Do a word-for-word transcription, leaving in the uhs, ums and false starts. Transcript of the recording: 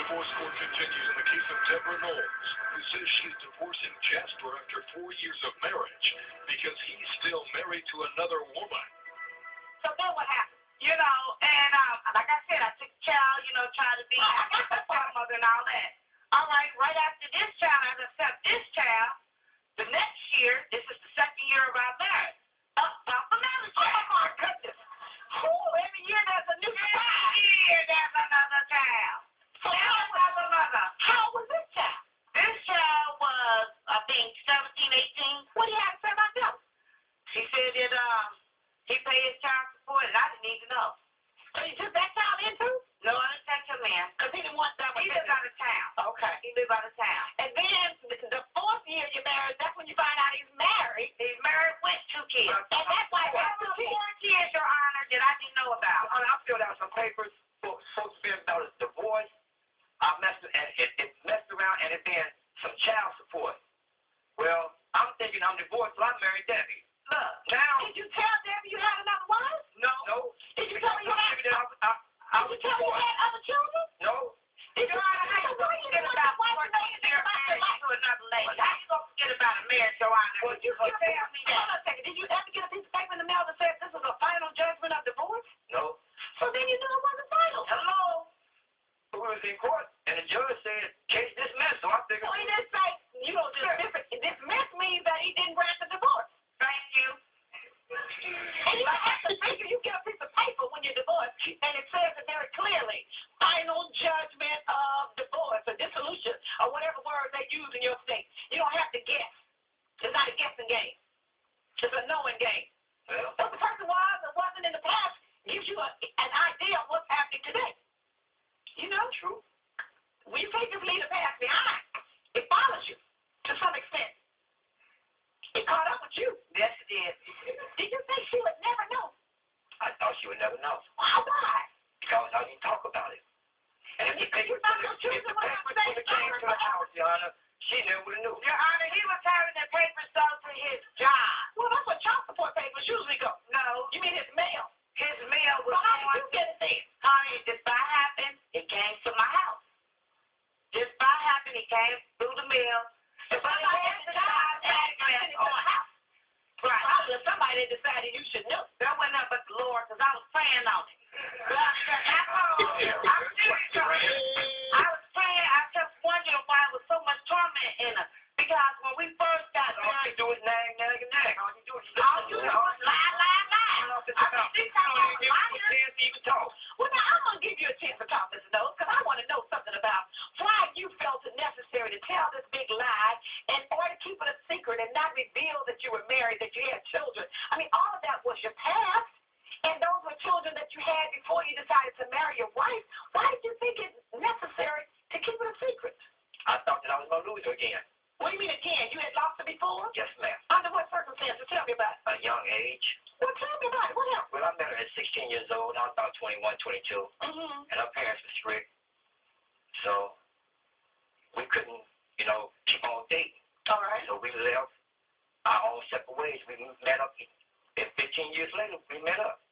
divorce court continues in the case of Deborah Knowles, who says she's divorcing Jasper after four years of marriage because he's still married to another woman. So then what happened? You know, and um, like I said, I took the child, you know, tried to be a stepmother and all that. All right, right after this child, I accept this child. The next year, this is the second year of our marriage. Up, up another child. Oh my goodness. Ooh, every year there's a new child. Every year there's another child. So how was another? How was this child? This child was, I think, seventeen, eighteen. What do you have to say about that? She said that um, he paid his child support, and I didn't need to know. So you took that child in too? No, I didn't take him in. Because he didn't want that one. He lived out of town. Okay. He lived out of town. And then the fourth year you married, that's when you find out he's married. He's married with two kids. And that's why there were four kids, Your Honor, that I didn't know about. Honor, I filled out some papers for supposed to be about a divorce. I messed and it, it messed around and it been some child support. Well, I'm thinking I'm divorced, so I married Debbie. Look, now did you tell Debbie you had another wife? No. No. Did you tell her you had? I, I, I did you tell her you had other children? No. Did you Honor, how you gonna forget about fourteen years married to another lady? How you gonna forget about a marriage, Your Honor? Well, you tell me that. Hold on a second. Did you ever get a piece of paper in the mail that said this was a final judgment of divorce? No. So then you knew it wasn't final. Hello. We was in court, and the judge said case dismissed. So I figured. So he didn't say you know dismiss it. Dismiss means that he didn't grant the divorce. Thank you. And you have to figure you get a piece of paper when you're divorced, and it says it very clearly, final judgment of divorce or dissolution or whatever word they use in your state. You don't have to guess. It's not a guessing game. It's a knowing game. Well, what the person was or wasn't in the past gives you a, an idea of what's happening today. You know? True. When you take this lead of past behind, it follows you to some extent. It caught up with you. Yes, it did. Did you think she would never know? I thought she would never know. Why? Why? Because I didn't talk about it. And if the papers thought your children if the would papers have would have came to the house, Your Honor, she never would have knew. Your Honor, he was having the papers sold to his job. Well, that's what child support papers usually go. No. You mean his mail? His mail was so how going. did you get it there? Honey, just by happen, it came to my house. Just by happen, it came through the mail. If I had the job, address on a house. Right. Probably if somebody decided you should know. That wasn't nothing but the Lord, because I was praying on it. Well, I'm serious. I was praying. I kept wondering why there was so much torment in her. Because when we first got married, all you do is nag, nag, and nag. All you do is all you do is lie, lie, lie. I mean, she's talking about lying. Chance to even talk. Well, now I'm gonna give you a chance to talk, Mister Knowles, because I want to know something about why you felt it necessary to tell this big lie in order to keep it a secret and not reveal that you were married, that you had children. I mean, all of that was your past, and those were children that you had before you decided to marry your wife. Why did you think it necessary to keep it a secret? I thought that I was gonna lose her again. What do you mean again? You had lost her before? Yes, ma'am. Under what circumstances? Tell me about it. A young age. Well, tell me about it. What happened? Well, I met her at sixteen years old. I was about twenty-one, twenty-two. Mm-hmm. And her parents were strict. So we couldn't, you know, keep on dating. All right. So we left our own separate ways. We met up. And fifteen years later, we met up.